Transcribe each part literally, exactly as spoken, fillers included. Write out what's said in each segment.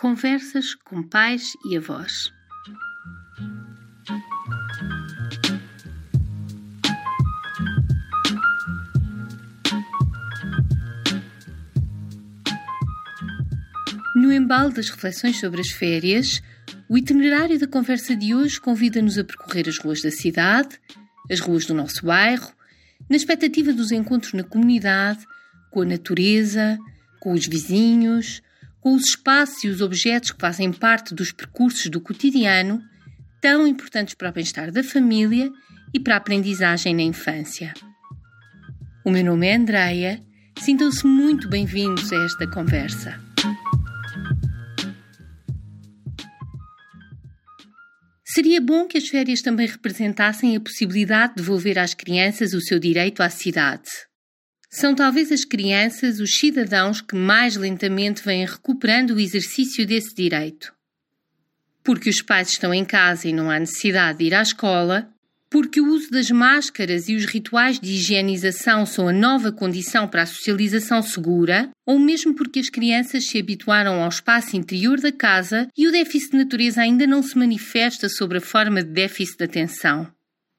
Conversas com pais e avós. No embalo das reflexões sobre as férias, o itinerário da conversa de hoje convida-nos a percorrer as ruas da cidade, as ruas do nosso bairro, na expectativa dos encontros na comunidade, com a natureza, com os vizinhos, com os espaços e os objetos que fazem parte dos percursos do cotidiano, tão importantes para o bem-estar da família e para a aprendizagem na infância. O meu nome é Andreia, sintam-se muito bem-vindos a esta conversa. Seria bom que as férias também representassem a possibilidade de devolver às crianças o seu direito à cidade. São talvez as crianças os cidadãos que mais lentamente vêm recuperando o exercício desse direito. Porque os pais estão em casa e não há necessidade de ir à escola, porque o uso das máscaras e os rituais de higienização são a nova condição para a socialização segura, ou mesmo porque as crianças se habituaram ao espaço interior da casa e o déficit de natureza ainda não se manifesta sob a forma de déficit de atenção.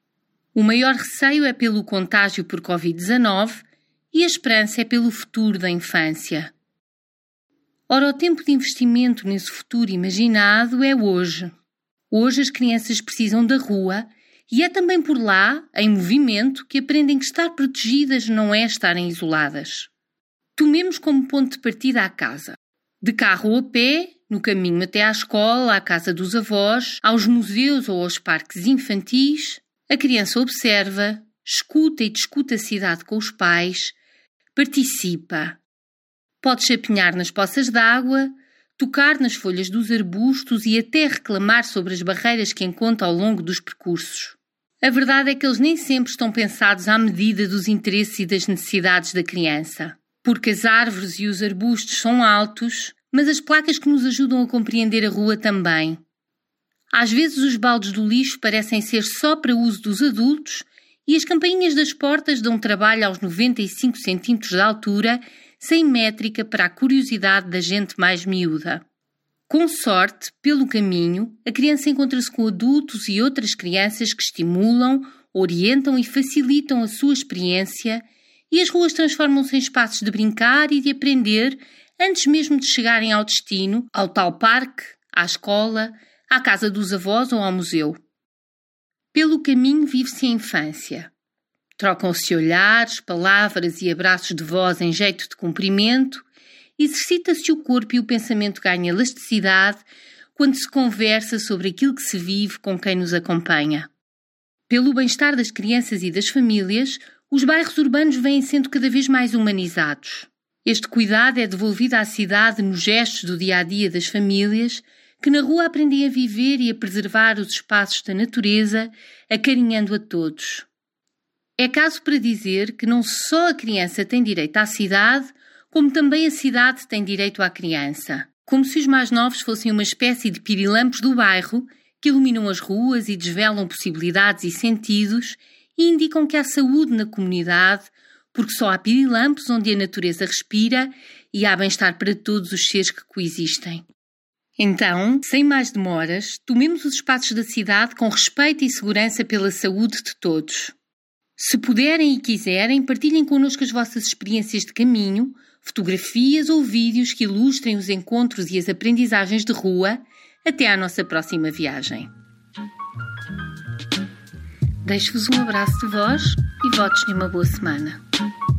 O maior receio é pelo contágio por covid dezanove e a esperança é pelo futuro da infância. Ora, o tempo de investimento nesse futuro imaginado é hoje. Hoje as crianças precisam da rua e é também por lá, em movimento, que aprendem que estar protegidas não é estarem isoladas. Tomemos como ponto de partida a casa. De carro ou a pé, no caminho até à escola, à casa dos avós, aos museus ou aos parques infantis, a criança observa, escuta e discute a cidade com os pais, participa. Pode chapinhar nas poças d'água, tocar nas folhas dos arbustos e até reclamar sobre as barreiras que encontra ao longo dos percursos. A verdade é que eles nem sempre estão pensados à medida dos interesses e das necessidades da criança. Porque as árvores e os arbustos são altos, mas as placas que nos ajudam a compreender a rua também. Às vezes os baldes do lixo parecem ser só para uso dos adultos e as campainhas das portas dão trabalho aos noventa e cinco centímetros de altura, sem métrica para a curiosidade da gente mais miúda. Com sorte, pelo caminho, a criança encontra-se com adultos e outras crianças que estimulam, orientam e facilitam a sua experiência e as ruas transformam-se em espaços de brincar e de aprender antes mesmo de chegarem ao destino, ao tal parque, à escola, à casa dos avós ou ao museu. Pelo caminho vive-se a infância. Trocam-se olhares, palavras e abraços de voz em jeito de cumprimento. Exercita-se o corpo e o pensamento ganha elasticidade quando se conversa sobre aquilo que se vive com quem nos acompanha. Pelo bem-estar das crianças e das famílias, os bairros urbanos vêm sendo cada vez mais humanizados. Este cuidado é devolvido à cidade nos gestos do dia-a-dia das famílias, que na rua aprendem a viver e a preservar os espaços da natureza, acarinhando a todos. É caso para dizer que não só a criança tem direito à cidade, como também a cidade tem direito à criança. Como se os mais novos fossem uma espécie de pirilampos do bairro que iluminam as ruas e desvelam possibilidades e sentidos e indicam que há saúde na comunidade, porque só há pirilampos onde a natureza respira e há bem-estar para todos os seres que coexistem. Então, sem mais demoras, tomemos os espaços da cidade com respeito e segurança pela saúde de todos. Se puderem e quiserem, partilhem connosco as vossas experiências de caminho, fotografias ou vídeos que ilustrem os encontros e as aprendizagens de rua. Até à nossa próxima viagem. Deixo-vos um abraço de voz e votos de uma boa semana.